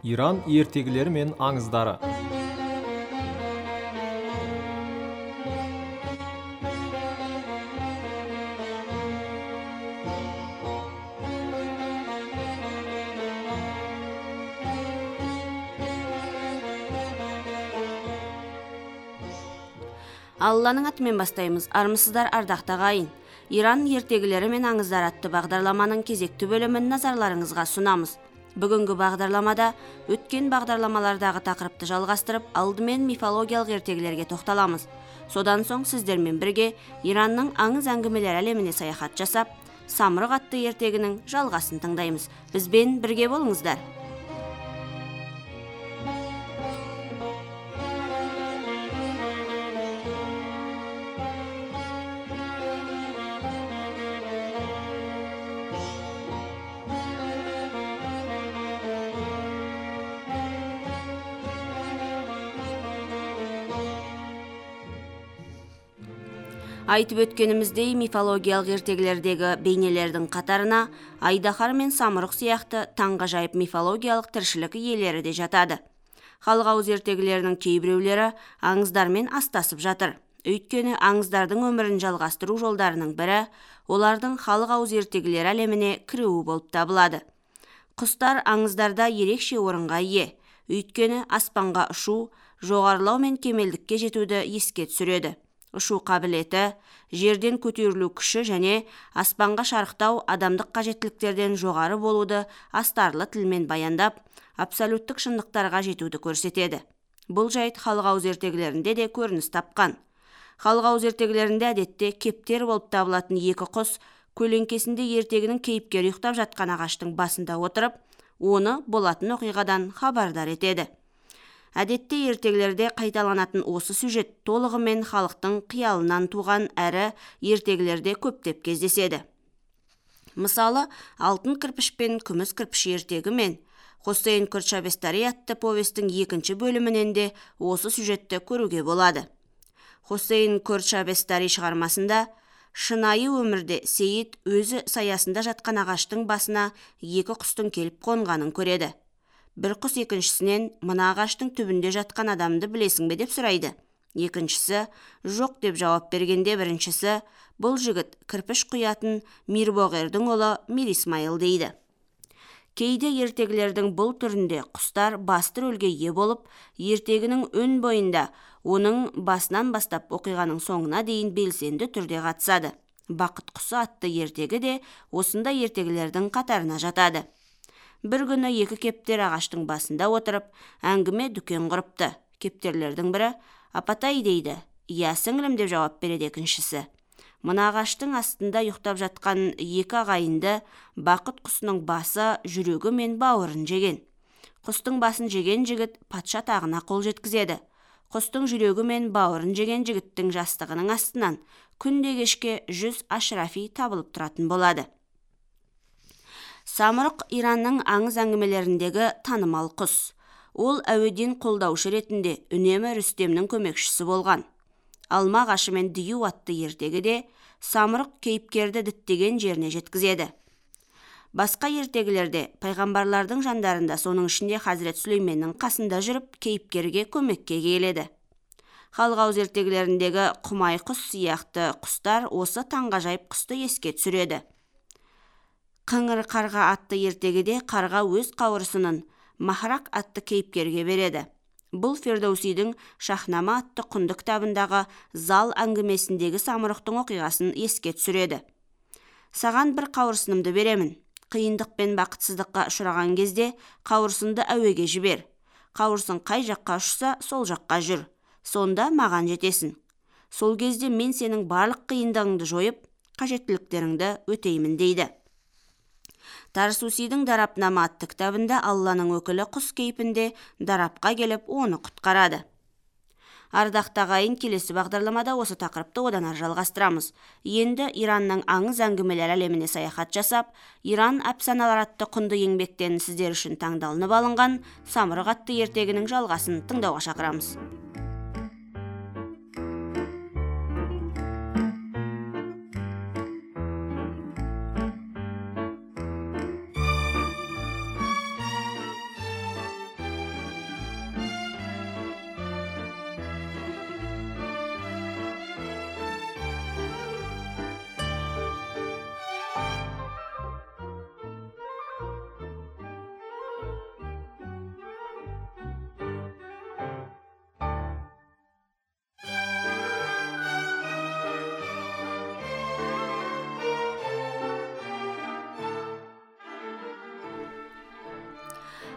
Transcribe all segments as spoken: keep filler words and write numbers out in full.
Иран ертегілері мен аңыздары. Алланың атымен бастаймыз. Армысыздар ардақты ағайын. Иран ертегілері мен аңыздары атты бағдарламаның кезекті бөлімін назарларыңызға сұнамыз. Бүгінгі бағдарламада өткен бағдарламалардағы тақырыпты жалғастырып, алдымен мифологиялық ертегілерге тоқталамыз. Содан соң сіздермен бірге Иранның аңыз әңгімелер әлеміне саяхат жасап, Самұрық атты ертегінің жалғасын тыңдаймыз. Бізбен бірге болыңыздар. Айтып өткеніміздей, мифологиялық ертегілердегі бейнелердің қатарына Айдаһар мен Самұрық сияқты таңғажайып мифологиялық тіршілік иелері де жатады. Халық ауыз ертегілерінің кейбіреулері аңыздармен астасып жатыр. Өйткені аңыздардың өмірін жалғастыру жолдарының бірі олардың халық ауыз ертегілері әлеміне кіруі болып табылады. Құстар аңыздарда ерекше орынға ие. Өйткені аспанға ұшу, жоғарылау мен кемелдікке жетуді еске түсіреді. Ұшу қабілеті, жерден көтерілу күші және аспанға шарықтау адамдық қажеттіліктерден жоғары болуды астарлы тілмен баяндап, абсолюттік шындықтарға жетуді көрсетеді. Бұл жайт халық ауыз ертегілерінде де көрініс тапқан. Халық ауыз ертегілерінде әдетте кептер болып табылатын екі құс көлеңкесінде ертегінің кейіпкері ұйықтап жатқан ағаштың басында отырып, оны болатын оқиғадан хабардар етеді. Әдетте ертегілерде қайталанатын осы сюжет толығымен халықтың қиялынан туған әрі ертегілерде көптеп кездеседі. Мысалы, алтын кірпіш пен күміс кірпіш ертегі мен Хосейн Корчабестари атты повестің екінші бөлімінен де осы сюжетті көруге болады. Хосейн Корчабестари шығармасында шынайы өмірде Сейіт өзі саясында жатқан ағаштың басына екі құстың келіп қонғанын көреді. Бір құс екіншісінен мына ағаштың түбінде жатқан адамды білесің бе деп сұрайды. Екіншісі жоқ деп жауап бергенде біріншісі бұл жігіт кірпіш құятын Мирбоғердің ұлы Мир Исмайыл дейді. Кейде ертегілердің бұл түрінде құстар басты рөлге ие болып, ертегінің өн бойында оның басынан бастап оқиғаның соңына дейін белсенді түрде қатысады. Бақыт құсы атты ертегі де осындай ертегілердің қатарына жатады. Бір күні екі кептер ағаштың басында отырып, әңгіме дүкен құрыпты. Кептерлердің бірі апатай дейді. Иә сіңілім деп жауап береді екіншісі. Мына ағаштың астында ұйықтап жатқан екі ағайынды бақыт құсының басы, жүрегі мен бауырын жеген. Құстың басын жеген жігіт патша тағына қол жеткізеді. Құстың жүрегі мен бауырын жеген жігіттің жастығының астынан күнде кешке жүз ашрафи табылып тұратын болады. Самұрық Иранның аңыз әңгімелеріндегі танымал құс. Ол әуеден қолдаушы ретінде үнемі Рүстемнің көмекшісі болған. Алма ағашы мен дию атты ертегіде Самұрық кейіпкерді діттеген жеріне жеткізеді. Басқа ертегілерде пайғамбарлардың жандарында, соның ішінде Хазірет Сүлейменнің қасында жүріп, кейіпкерге көмекке келеді. Халық ауыз ертегілеріндегі құмай құс сияқты құстар осы таңғажайып құсты еске түсіреді. Қыңыр қарға атты ертегіде қарға өз қауырсынын Махрак атты кейіпкерге береді. Бұл Фердоусидің Шахнама атты құнды кітабындағы зал әңгімесіндегі Самұрықтың оқиғасын еске түсіреді. Саған бір қауырсынымды беремін. Қиындық пен бақытсыздыққа ұшыраған кезде қауырсынды әуеге жібер. Қауырсын қай жаққа ұшса, сол жаққа жүр. Сонда маған жетесің. Сол кезде мен сенің барлық қиындығыңды жойып, қажеттіліктеріңді өтеймін дейді. Тарсусидің Дарапнама атты кітабында Алланың өкілі құс кейпінде дарапқа келіп, оны құтқарады. Ардақты ағайын, келесі бағдарламада осы тақырыпты одан ары жалғастырамыз. Енді Иранның аңыз әңгімелер әлеміне саяхат жасап, Иран әпсаналар атты құнды еңбектен сіздер үшін таңдалынып алынған Самұрық атты ертегінің жалғасын тыңдауға шақырамыз.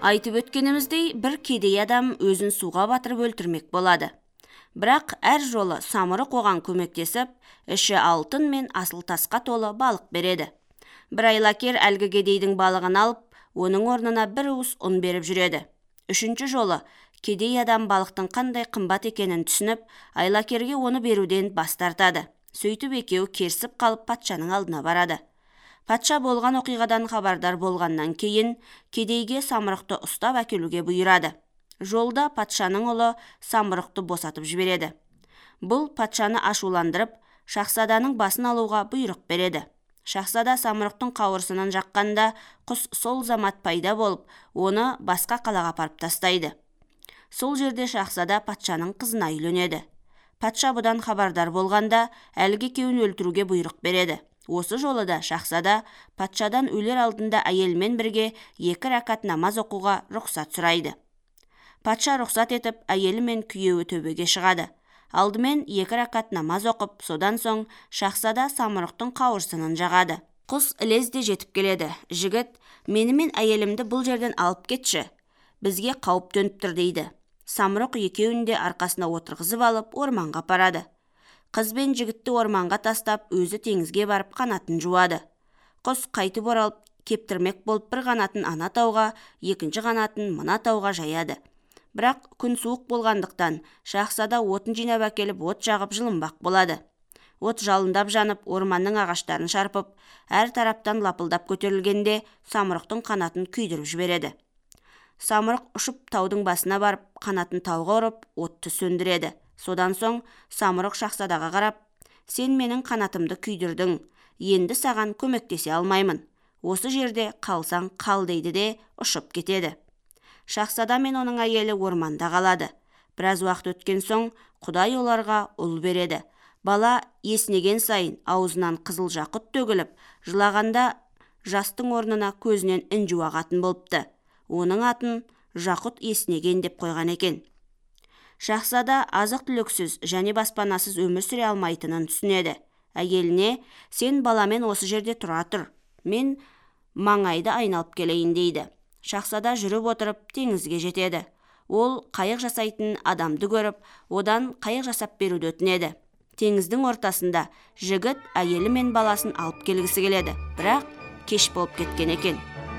Айтып өткеніміздей, бір кедей адам өзін суға батырып өлтірмек болады. Бірақ әр жолы самұрық оған көмектесіп, іші алтын мен асыл тасқа толы балық береді. Бір айлакер әлгі кедейдің балығын алып, оның орнына бір уыс ұн беріп жүреді. Үшінші жолы кедей адам балықтың қандай қымбат екенін түсініп, айлакерге оны беруден бас тартады. Сөйтіп екеуі керісіп қалып патшаның алдына барады. Патша болған оқиғадан хабардар болғаннан кейін кедейге самұрықты ұстап әкелуге бұйырады. Жолда патшаның ұлы самұрықты босатып жібереді. Бұл патшаны ашуландырып, шахзаданың басын алуға бұйрық береді. Шахзада самұрықтың қауырсынын жаққанда құс сол замат пайда болып, оны басқа қалаға апарып тастайды. Сол жерде шахзада патшаның қызына үйленеді. Патша бұдан хабардар болғанда әлгі екеуін өлтіруге бұйрық береді. Осы жолы да шахзада патшадан өлер алдында әйелмен бірге екі рәкат намаз оқуға рұқсат сұрайды. Патша рұқсат етіп, әйелі мен күйеуі төбеге шығады. Алдымен екі рәкат намаз оқып, содан соң шахзада самұрықтың қауырсынын жағады. Құс ілезде жетіп келеді. Жігіт, мені мен әйелімді бұл жерден алып кетші, бізге қауіп төніп тұр дейді. Самұрық екеуін де арқасына отырғызып алып, орманға апарады. Қыз бен жігітті орманға тастап, өзі теңізге барып қанатын жуады. Құс қайтып оралып, кептірмек болып бір қанатын ана тауға, екінші қанатын мына тауға жаяды. Бірақ күн суық болғандықтан шахзада отын жинап әкеліп от жағып жылынбақ болады. От жалындап жанып, орманның ағаштарын шарпып, әр тараптан лапылдап көтерілгенде самұрықтың қанатын күйдіріп жібереді. Самұрық ұшып таудың басына барып, қанатын тауға ұрып, отты сөндіреді. Содан соң самұрық шахзадаға қарап, сен менің қанатымды күйдірдің, енді саған көмектесе алмаймын. Осы жерде қалсаң қал дейді де ұшып кетеді. Шахзада мен оның әйелі орманда қалады. Біраз уақыт өткен соң Құдай оларға ұл береді. Бала еснеген сайын аузынан қызыл жақұт төгіліп, жылағанда жастың орнына көзінен інжу ағатын болыпты. Оның атын Жақұт еснеген деп қойған екен. Шахзада азық түліксіз және баспанасыз өмір сүре алмайтынын түсінеді. Әйеліне, сен баламен осы жерде тұра тұр, мен маңайды айналып келейін дейді. Шахзада жүріп отырып теңізге жетеді. Ол қайық жасайтын адамды көріп, одан қайық жасап беруді өтінеді. Теңіздің ортасында жігіт әйелі мен баласын алып келгісі келеді, бірақ кеш болып кеткен екен.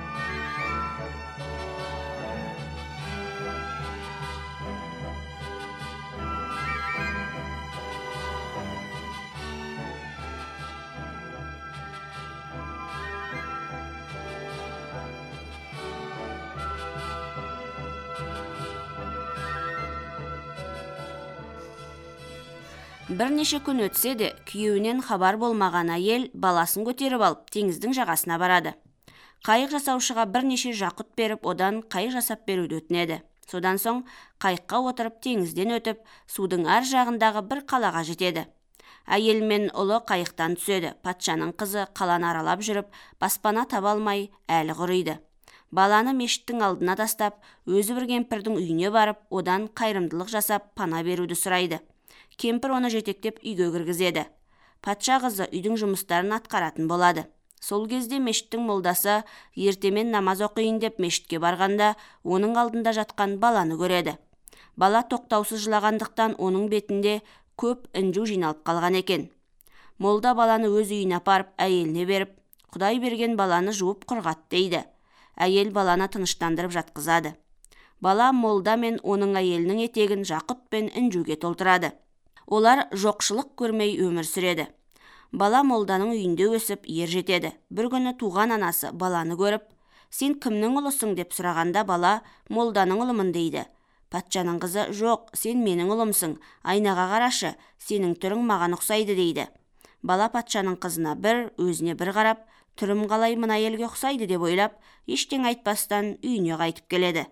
Бірнеше күн өтсе де, күйеуінен хабар болмаған әйел баласын көтеріп алып, теңіздің жағасына барады. Қайық жасаушыға бірнеше жақұт беріп, одан қайық жасап беруді өтінеді. Содан соң қайыққа отырып теңізден өтіп, судың ар жағындағы бір қалаға жетеді. Әйел мен ұлы қайықтан түседі. Патшаның қызы қаланы аралап жүріп, баспана таба алмай әлі құриды. Баланы мешіттің алдына тастап, өзі бір кемпірдің үйіне барып, одан қайырымдылық жасап, пана беруді сұрайды. Кемпір оны жетектеп үйге кіргізеді. Патша қызы үйдің жұмыстарын атқаратын болады. Сол кезде мешіттің молдасы ертемен намаз оқиын деп мешітке барғанда, оның алдында жатқан баланы көреді. Бала тоқтаусыз жылағандықтан оның бетінде көп інжу жиналып қалған екен. Молда баланы өз үйіне апарып, әйеліне беріп, Құдай берген баланы жуып құрғат дейді. Әйел баланы тыныштандырып жатқызады. Бала молда мен оның әйелінің етегін жақұт пен інжуге толтырады. Олар жоқшылық көрмей өмір сүреді. Бала молданың үйінде өсіп, ер жетеді. Бір күні туған анасы баланы көріп, сен кімнің ұлысың деп сұрағанда бала молданың ұлымын дейді. Патшаның қызы, жоқ, сен менің ұлымсың, айнаға қарашы, сенің түрің маған ұқсайды дейді. Бала патшаның қызына бір, өзіне бір қарап, түрім қалай мына әйелге ұқсайды деп ойлап, ештеңе айтпастан үйіне қайтып келеді.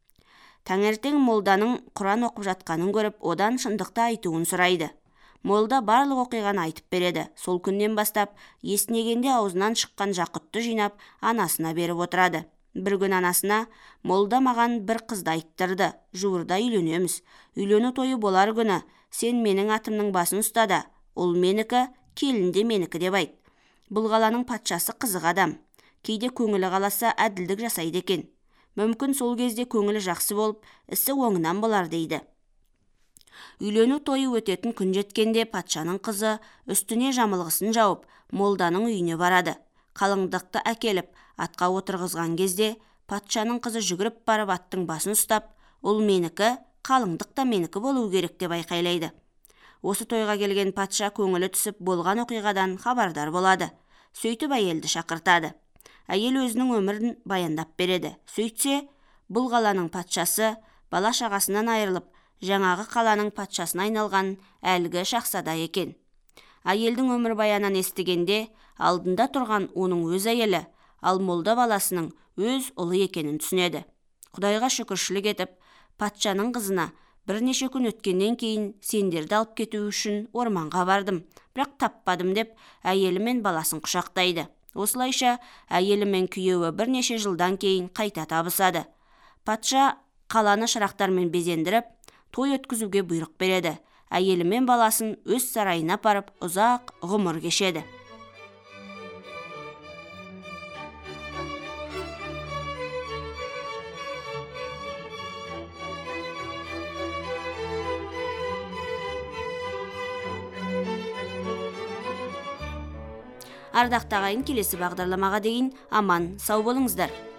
Таңертең молданың Құран оқып жатқанын көріп, одан шындықты айтуын сұрайды. Молда барлық оқиғаны айтып береді. Сол күннен бастап, еснегенде аузынан шыққан жақұтты жинап, анасына беріп отырады. Бір күн анасына, молда маған бір қызды айттырды, жуырда үйленеміз. Үйлену тойы болар күні, сен менің атымның басын ұстада, ұл менікі, келін де менікі деп айт. Бұл қаланың патшасы қызық адам. Кейде көңілі қаласа әділдік жасайды екен. Мүмкін сол кезде көңілі жақсы болып, ісі оңынан болар дейді. Үйлену тойы өтетін күн жеткенде патшаның қызы үстіне жамылғысын жауып, молданың үйіне барады. Қалыңдықты әкеліп, атқа отырғызған кезде патшаның қызы жүгіріп барып аттың басын ұстап, "Ол менікі, қалыңдық та менікі болу керек" деп айқайлайды. Осы тойға келген патша көңілі түсіп болған оқиғадан хабардар болады. Сөйтіп әйелді шақыртады. Әйел өзінің өмірін баяндап береді. Сөйтсе, бұл қаланың патшасы бала шағасынан айырылып, жаңағы қаланың патшасына айналған әлгі шахзада екен. Әйелдің өмір баянын естігенде, алдында тұрған оның өз әйелі, ал молда баласының өз ұлы екенін түсінеді. Құдайға шүкіршілік етіп, патшаның қызына бірнеше күн өткеннен кейін сендерді алып кету үшін орманға бардым, бірақ таппадым деп әйелі мен баласын құшақтайды. Осылайша әйелі мен күйеуі бірнеше жылдан кейін қайта табысады. Патша қаланы шырақтармен безендіріп, той өткізуге бұйрық береді. Әйелі мен баласын өз сарайына апарып ұзақ ғұмыр кешеді. Ардақты ағайын, келесі бағдарламаға дейін аман сау болыңыздар.